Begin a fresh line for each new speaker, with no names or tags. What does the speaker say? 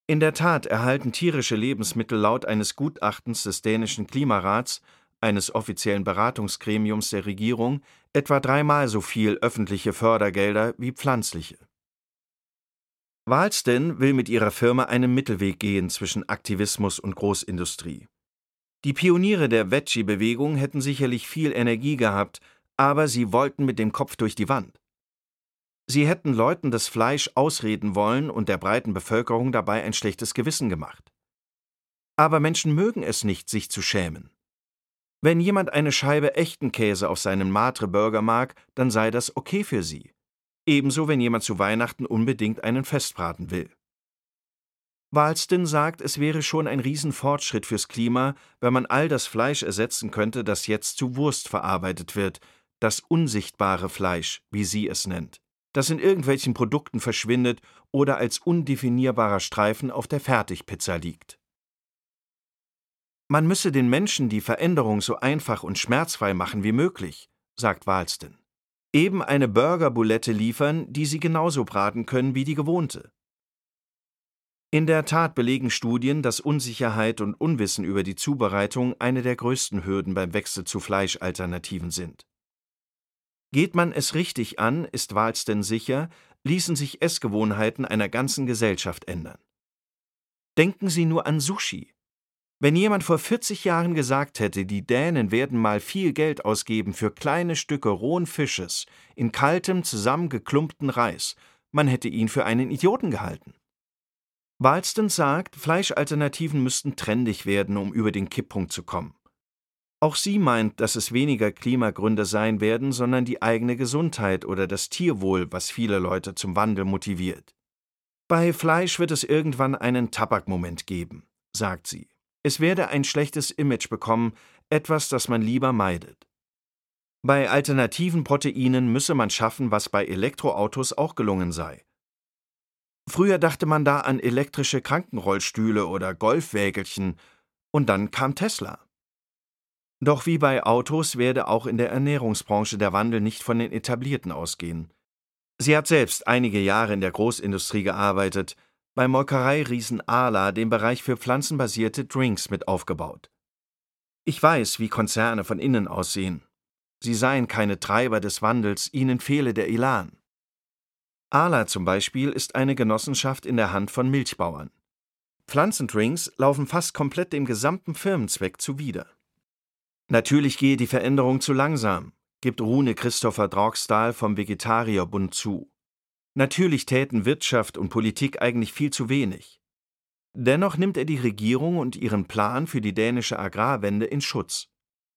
In der Tat erhalten tierische Lebensmittel laut eines Gutachtens des dänischen Klimarats, eines offiziellen Beratungsgremiums der Regierung, etwa dreimal so viel öffentliche Fördergelder wie pflanzliche. Walsten will mit ihrer Firma einen Mittelweg gehen zwischen Aktivismus und Großindustrie. Die Pioniere der Veggie-Bewegung hätten sicherlich viel Energie gehabt, aber sie wollten mit dem Kopf durch die Wand. Sie hätten Leuten das Fleisch ausreden wollen und der breiten Bevölkerung dabei ein schlechtes Gewissen gemacht. Aber Menschen mögen es nicht, sich zu schämen. Wenn jemand eine Scheibe echten Käse auf seinem Matre-Burger mag, dann sei das okay für sie. Ebenso, wenn jemand zu Weihnachten unbedingt einen Festbraten will. Walsten sagt, es wäre schon ein Riesenfortschritt fürs Klima, wenn man all das Fleisch ersetzen könnte, das jetzt zu Wurst verarbeitet wird, das unsichtbare Fleisch, wie sie es nennt, das in irgendwelchen Produkten verschwindet oder als undefinierbarer Streifen auf der Fertigpizza liegt. Man müsse den Menschen die Veränderung so einfach und schmerzfrei machen wie möglich, sagt Walsten. Eben eine Burgerbulette liefern, die sie genauso braten können wie die gewohnte. In der Tat belegen Studien, dass Unsicherheit und Unwissen über die Zubereitung eine der größten Hürden beim Wechsel zu Fleischalternativen sind. Geht man es richtig an, ist Walsten sicher, ließen sich Essgewohnheiten einer ganzen Gesellschaft ändern. Denken Sie nur an Sushi. Wenn jemand vor 40 Jahren gesagt hätte, die Dänen werden mal viel Geld ausgeben für kleine Stücke rohen Fisches in kaltem, zusammengeklumpten Reis, man hätte ihn für einen Idioten gehalten. Walsten sagt, Fleischalternativen müssten trendig werden, um über den Kipppunkt zu kommen. Auch sie meint, dass es weniger Klimagründe sein werden, sondern die eigene Gesundheit oder das Tierwohl, was viele Leute zum Wandel motiviert. Bei Fleisch wird es irgendwann einen Tabakmoment geben, sagt sie. Es werde ein schlechtes Image bekommen, etwas, das man lieber meidet. Bei alternativen Proteinen müsse man schaffen, was bei Elektroautos auch gelungen sei. Früher dachte man da an elektrische Krankenrollstühle oder Golfwägelchen, und dann kam Tesla. Doch wie bei Autos werde auch in der Ernährungsbranche der Wandel nicht von den Etablierten ausgehen. Sie hat selbst einige Jahre in der Großindustrie gearbeitet, beim Molkereiriesen Arla den Bereich für pflanzenbasierte Drinks mit aufgebaut. Ich weiß, wie Konzerne von innen aussehen. Sie seien keine Treiber des Wandels, ihnen fehle der Elan. Arla zum Beispiel ist eine Genossenschaft in der Hand von Milchbauern. Pflanzendrinks laufen fast komplett dem gesamten Firmenzweck zuwider. Natürlich gehe die Veränderung zu langsam, gibt Rune Christopher Dragsdahl vom Vegetarierbund zu. Natürlich täten Wirtschaft und Politik eigentlich viel zu wenig. Dennoch nimmt er die Regierung und ihren Plan für die dänische Agrarwende in Schutz.